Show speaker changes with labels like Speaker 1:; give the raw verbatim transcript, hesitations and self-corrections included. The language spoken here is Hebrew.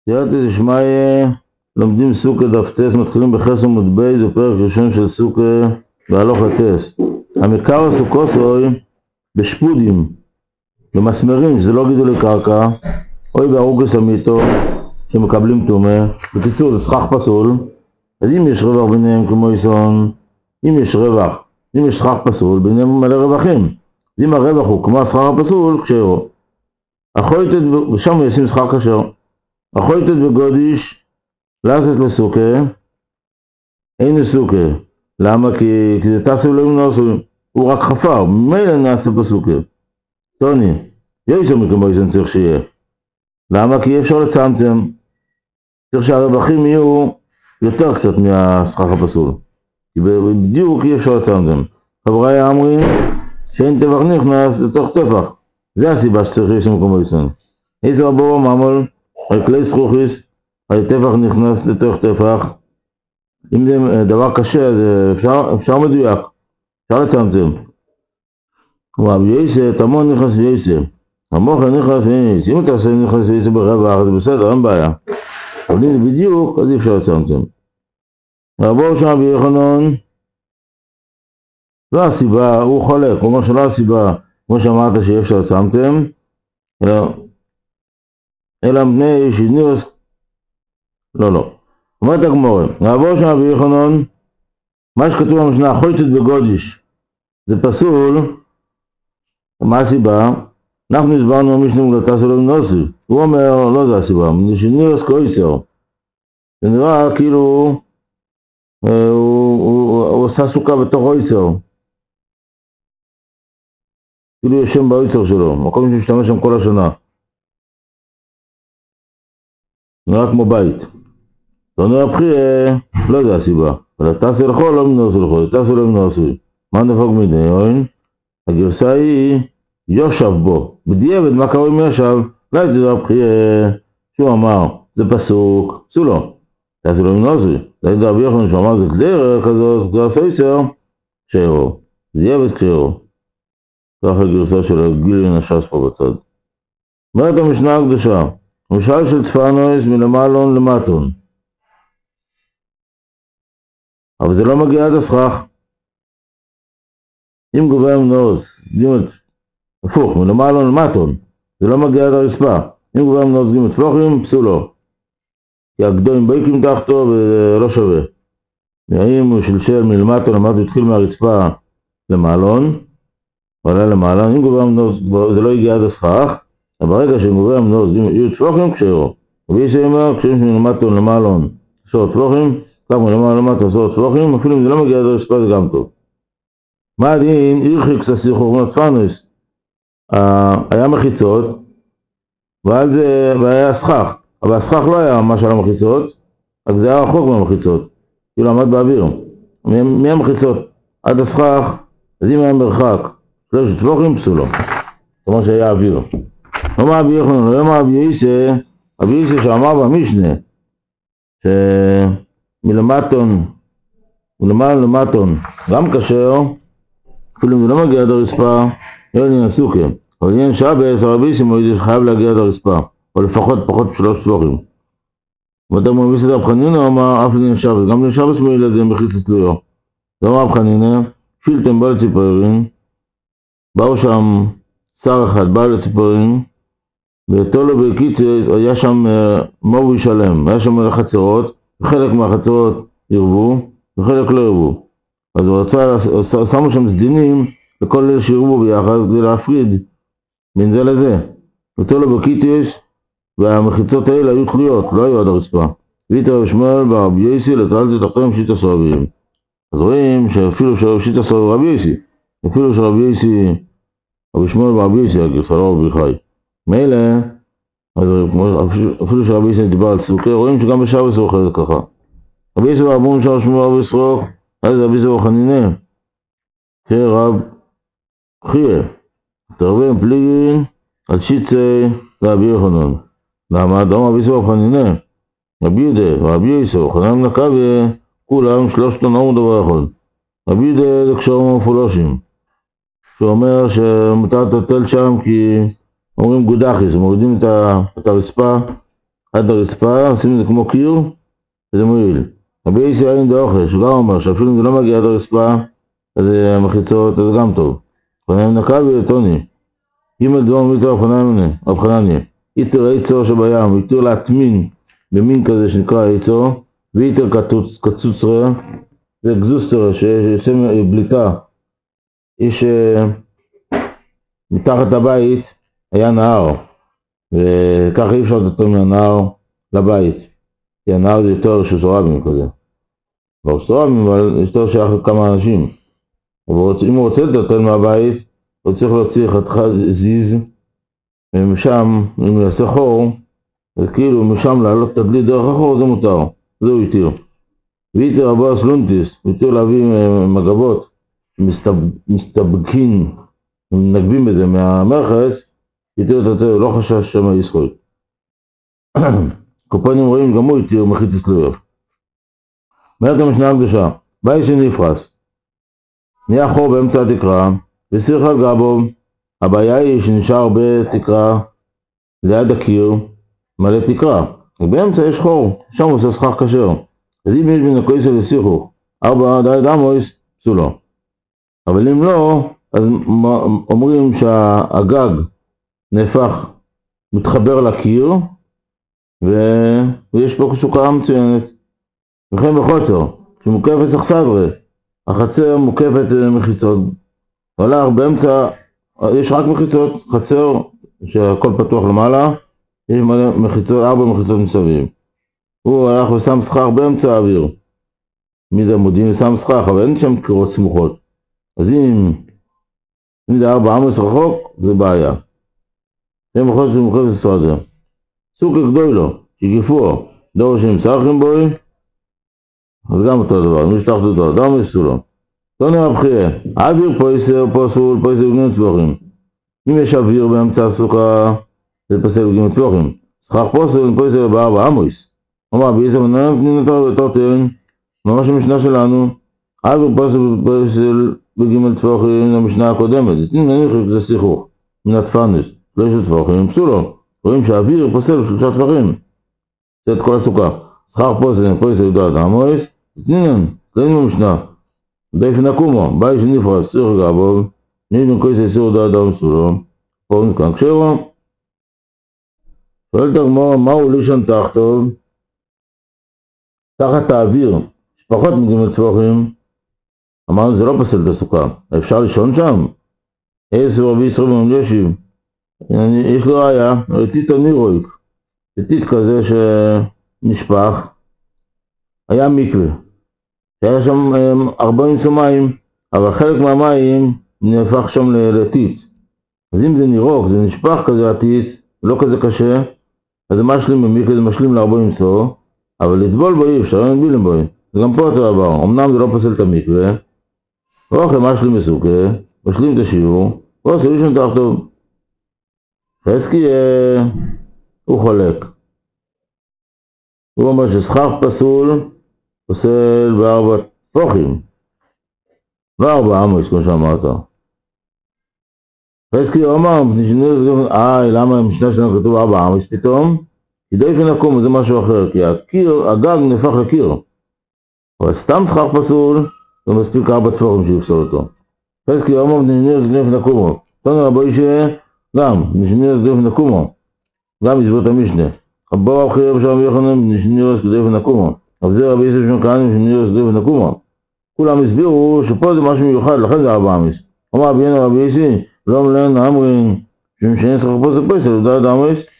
Speaker 1: סייעתא דשמיא, לומדים סוכה דף טס, מתחילים בחס עמוד בייס, זה פרק ראשון של סוכה בהלכה טס. המקר הסוכוסוי בשפודים, במסמרים, שזה לא גידולי קרקע, אוי בארוגס המיתו, שמקבלים טומאה. בקיצור, זה סכך פסול. אז אם יש רווח ביניהם כמו איסון, אם יש רווח, אם יש סכך פסול, ביניהם מלא רווחים. אם הרווח הוא כמו הסכך הפסול, כשרו. החויטת, ושם ישים סכך כשר. החויטת בגודיש, לעשות לסוכה, אין לסוכה. למה? כי, כי זה תעשו לא נעשו, הוא רק חפר, ממילא נעשה בסוכה. טוני, יש שם כמו איסון צריך שיהיה. למה? כי אי אפשר לצמצם. צריך שהרווחים יהיו יותר קצת מהסכך הפסול. כי בדיוק אי אפשר לצמצם. חברי אמרים שאין טפח נכנס לתוך טפח. זה הסיבה שצריך יש מקום איסון. איזה רבו ממול, על כלי סרוכיס, על טפח נכנס לתוך טפח. אם זה דבר קשה, אז אפשר, אפשר מדויק. אפשר לצמצם. כמו בייסה, תמון נכנס בייסה. המוחר נכנס בייסה. אם אתה עושה נכנס בייסה ברווח, זה בסדר, אין בעיה. אבל אם זה בדיוק, אז אי אפשר לצמצם. רבו שם ביוחנן, לא הסיבה, הוא חולק, הוא אומר שלא הסיבה, כמו שאמרת שאי אפשר לצמצם, אלא, אלא בני שניוס, לא, לא. אומרת הגמורה, רבו שם ביוחנן, מה שכתוב במשנה, חויטת בגודיש, זה פסול, מה הסיבה? אנחנו הסברנו משנה מולתה שלו מנוסי, הוא אומר, לא זה הסיבה, בני שניוס קויצר, זה נראה כאילו, הוא, הוא, הוא, הוא עושה סוכה בתוך אויצר, כאילו יש שם באויצר שלו, מקום שמשתמש שם כל השנה. נראה כמו בית. לא נראה בחייה, לא זה הסיבה. אבל תעשה לכו לא מנוסו לכו, תעשה לא מנוסו. מה נפוג מדיין? הגרסה היא יושב בו. בדיעבד מה קרוי מישב? לא הייתי נראה בחייה. שהוא אמר, זה פסוק, עשו לו. תעשה לא מנוסו. זה הייתי רבי יוחנן שאמר, זה גזירה כזאת, זה עשה יצר. קשרו. דיעבד קשרו. ככה הגרסה של הגילי נשס פה בצד. אומרת המשנה הקדושה, משל של צפנויס מלמעלון למטון. אבל זה לא מגיע עד הסכך. אם גובה מנוס, גימת, הפוך, מלמעלון למטון, זה לא מגיע עד הרצפה. אם גובה מנוס גימת פלוחים, פסולו. כי הגדולים בייקים תחתו ולא שווה. אם הוא שלשל מלמטון, למטון התחיל מהרצפה למעלון, עולה למעלה, אם גובה מנוס, זה לא הגיע עד הסכך, אבל ברגע שגובה מנוס, יהיו תפלוחים כשרו. ואי שאומר, כשיש מלמטון למעלון, עשור תפלוחים, כך מלמעלון למטון עשור תפלוחים, אפילו אם זה לא מגיע עד הרצפה זה גם טוב. מה הדין? אירחיק ססיכו, אומר צפנוס, היה מחיצות, ועל זה, והיה הסכך, אבל הסכך לא היה ממש על המחיצות, אז זה היה רחוק מהמחיצות, כאילו עמד באוויר. מי המחיצות? עד הסכך, אז אם היה מרחק, שלוש תפלוחים פסולו, זאת אומרת שהיה אוויר. לא מה אבי יוחנן, לא מה אבי יסה, אבי יסה שאמר במשנה, שמלמטון, מלמעלה למטון, גם כאשר, אפילו אם זה לא מגיע עד הרצפה, לא עניין הסוכה. אבל עניין שבס, הרבי יסה מוידי שחייב להגיע עד הרצפה, או לפחות פחות שלוש תפלוחים. ואתה מוביס את רב חנינא, אמר אף עניין שבס, גם עניין שבס מוידי לזה מחיץ תלויו. זה אמר רב חנינא, פילטם בא לציפורים, באו שם שר אחד, בא לציפורים, ותולו בקיצור היה שם מובי שלם, היה שם חצרות, וחלק מהחצרות ירבו, וחלק לא ירבו. אז הוא רצה, שמו שם סדינים לכל אלה שירבו ביחד, כדי להפריד בין זה לזה. ותולו בקיצור, והמחיצות האלה היו תלויות, לא היו עד הרצפה. ויתר רב שמואל ברבי יוסי לטלתי תחתיהם שיטה סובבים. אז רואים שאפילו שיטה סובב רבי יוסי, אפילו שרבי יוסי, רבי שמואל ברבי יוסי, הגרסה לא רבי חי. מילא, אז אפילו שרבי יוסי דיבר על סוכה, רואים שגם בשבס הוא אוכל ככה. רבי יוסי רבון שם שמו רבי ישרוק, אז רבי יוסי וחנינא, שרב חיה, תרבם פליגין על שיצי רבי יוחנן. למה? דום רבי יוסי וחנינא, רבי יהודה ורבי יוסי וחנינא נקווה, כולם שלושתו נאום דבר אחד. רבי יהודה זה קשור מפולושים, שאומר שמותר לטלטל שם כי אומרים גודחיס, מורידים את הרצפה עד הרצפה, עושים את זה כמו קיר, וזה מועיל. רבי ישי אין דאוכל, שגם אומר שאפילו אם זה לא מגיע עד הרצפה, אז המחיצות, אז גם טוב. אופניים נקה וטוני. ג' דבר מיתר אופניים אופנניה. איתר עיצו שבים, איתר להטמין במין כזה שנקרא עיצו, ואיתר קצוצרה, וגזוסטרה שיוצא בליטה. יש מתחת לבית היה נהר, וככה אי אפשר לתת מהנהר לבית, כי הנהר זה יותר שסורבים כזה. לא סורבים, אבל יותר שייך לכמה אנשים. אבל אם הוא רוצה לתת מהבית, הוא צריך להוציא חתיכה זיז, ומשם, אם הוא יעשה חור, אז כאילו משם לעלות את הדלי דרך החור, זה מותר. זה הוא יתיר. ויתר הבא סלונטיס, הוא יתיר להביא מגבות, מסתבקין, מנגבים בזה מהמרחס, יתיר את התיר, לא חשש שמה ישחוי. קופנים רואים גם הוא יתיר מחיץ אצלויות. אומרת המשנה הקדושה, בית שנפרס, נהיה חור באמצע התקרה, וסיר חל גבו, הבעיה היא שנשאר בתקרה, ליד הקיר, מלא תקרה, ובאמצע יש חור, שם עושה סכך כשר. אז אם יש מן הכויסה לסיכוך, ארבע דייד עמויס, פסולו. אבל אם לא, אז אומרים שהגג נהפך, מתחבר לקיר, ו... ויש פה סוכה מצוינת. וכן בחוצר, שמוקפת סכסדרה, החצר מוקפת מחיצות, הולך באמצע, יש רק מחיצות, חצר שהכל פתוח למעלה, יש מחיצות, ארבע מחיצות מסביב. הוא הלך ושם סכך באמצע האוויר. מיד עמודים ושם סכך, אבל אין שם קירות סמוכות. אז אם מיד ארבע עמוס רחוק, זה בעיה. הם בחוצר שמוקפת סכסדרה. סוכה גדוי לו, שגיפו, דור שהם צרכים בוי, אז גם אותו דבר, מי שתחת אותו, דם יסו לו. לא נראה בחייה, האוויר פויסר, פוסול, פויסר וגנים טבוחים. אם יש אוויר באמצע הסוכה, זה פסל וגנים טבוחים. סכך פוסל, פויסר בארבע עמוס. אומר, ביסר מנהלם פנינו יותר תרן, ממש המשנה שלנו, האוויר פוסל, פויסר וגנים טבוחים, המשנה הקודמת. זה תנין נניח שזה שיחוך, מן התפרנס, לא יש טבוחים, פסו לו. רואים שהאוויר פוסל שלושה טבחים. זה את כל הסוכה. סכך פוסל, פויסר יודעת עמוס, תנינן, תנין במשנה. דייפן הקומו, בית שנפרס, סיר גבוב, נידן כויסה סיר דעת דם סולו, פורן כאן כשרו. שואלת הגמרא, מהו לישון תחתוב? תחת האוויר, שפחות מגימל טבוחים, אמרנו זה לא פסל את הסוכה, אפשר לישון שם? איזה רבי ישראל בן ישיב, יש לו ראיה, רטית הנירויק, רטית כזה שנשפך, היה מקווה, שהיה שם ארבעים מים, אבל חלק מהמים נהפך שם לטיט. אז אם זה נירוק, זה נשפך כזה הטיט, לא כזה קשה, אז זה משלים במקווה, זה משלים לארבעים צור, אבל לטבול בו אי אפשר, אין בילם בו. זה גם פה אותו דבר, אמנם זה לא פסל את המקווה, ואוכל משלים בסוכה, משלים את השיעור, ועושה לישון תחתוב. חזקי הוא חולק. הוא אומר שסכך פסול, פוסל בארבע טפוחים, וארבע עמוס, כמו שאמרת. חזקי אומר, אה, למה המשנה שלנו כתוב ארבע עמוס פתאום? כי דייפן הקום, זה משהו אחר, כי הקיר, הגג נהפך לקיר. אבל סתם סכך פסול, זה מספיק ארבע טפוחים שיפסול אותו. חזקי אומר, נשניר דייפן הקומו. תנו רבו אישה, גם, נשניר דייפן הקומו. גם יסבור את המשנה. רבו אחרי רב שם יוחנן, נשניר דייפן הקומו. אבל זה רבי יוסף שם כהנים, נשניר דייפן הקומו. כולם הסבירו שפה זה משהו מיוחד, לכן זה ארבע עמוס. אומר ביינו רבי יוסי, לא מלן אמרין, שמשנה סכך פסול פסול, דעת עמוס,